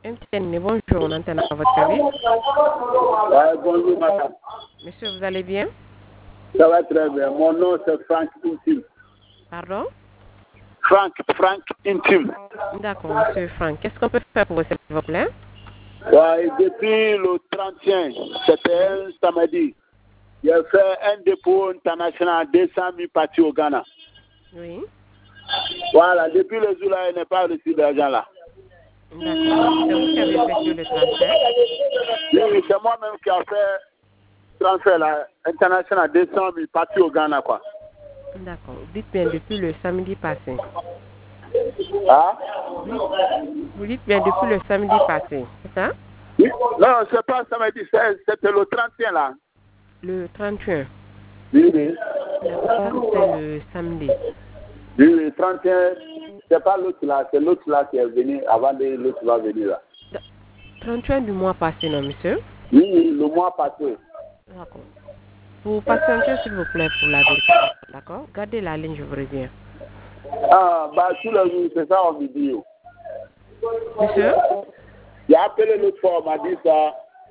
Bonjour, on entend à votre service. Ouais, bonjour madame. Monsieur, vous allez bien? Ça va très bien. Mon nom c'est Frank Intime. Pardon? Frank Intime. D'accord, monsieur Frank. Qu'est-ce qu'on peut faire pour vous, s'il vous plaît? Ouais, depuis le 31, c'était un samedi, j'ai fait un dépôt international de 200 000 parties au Ghana. Oui. Voilà, depuis le jour-là, il n'est pas reçu d'argent là. D'accord. C'est vous qui avez effectué le transfert? Oui, c'est moi-même qui a fait transfert là, international 200 000 parties au Ghana quoi. D'accord. Dites bien depuis le samedi passé. Ah? Vous dites bien depuis le samedi passé, c'est ça? Oui. Non, c'est pas samedi, c'était le 31 là. Le 31. Oui, oui. D'accord, ça c'était le samedi. Oui, oui, 31, c'est pas l'autre là, c'est l'autre là qui est venu avant de l'autre va venir là. 31 du mois passé, non, monsieur? Oui, oui, le mois passé. D'accord. Vous patientez, s'il vous plaît, pour la vérification, d'accord? Gardez la ligne, je vous reviens. Ah, bah, tous les jours, c'est ça, on me dit. Monsieur? J'ai appelé l'autre fois, on m'a dit ça.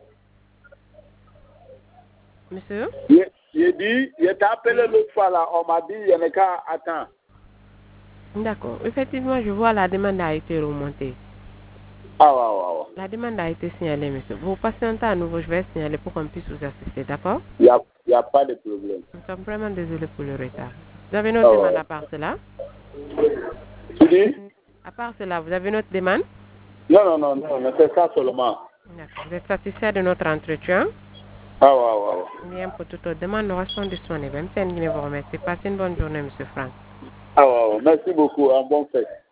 Monsieur? J'ai dit, j'ai appelé l'autre fois là, on m'a dit, il y en a qu'à attendre. D'accord. Effectivement, je vois la demande a été remontée. Ah, ouais, ouais. La demande a été signalée, monsieur. Vous patientez à nouveau, je vais signaler pour qu'on puisse vous assister, d'accord? Il n'y a pas de problème. Nous sommes vraiment désolés pour le retard. Vous avez notre demande à part cela? Tu dis? À part cela, vous avez notre demande? Non, c'est ça seulement. D'accord. Vous êtes satisfait de notre entretien? Ah, ouais. Bien, pour toute autre demande, nous restons disponibles. Même si vous remercie. Passez une bonne journée, monsieur Franck. Ah, ouais, merci beaucoup, un bon fête.